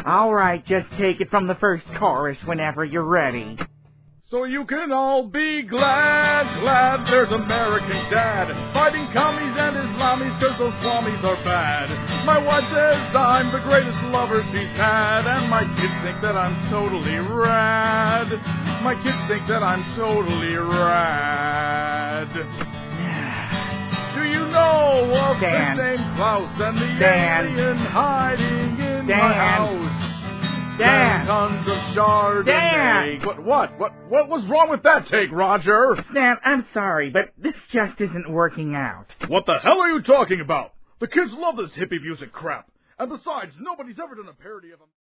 All right, just take it from the first chorus whenever you're ready. So you can all be glad there's American Dad fighting commies and Islamis 'cause those swamis are bad. My wife says I'm the greatest lover she's had, and my kids think that I'm totally rad. My kids think that I'm totally rad. Do you know of Dan. the name Klaus and the Dan. alien hiding in Dan. my house? Dan. Tons of Chardonnay. Dan. What was wrong with that take, Roger? Stan, I'm sorry, but this just isn't working out. What the hell are you talking about? The kids love this hippie music crap. And besides, nobody's ever done a parody of them.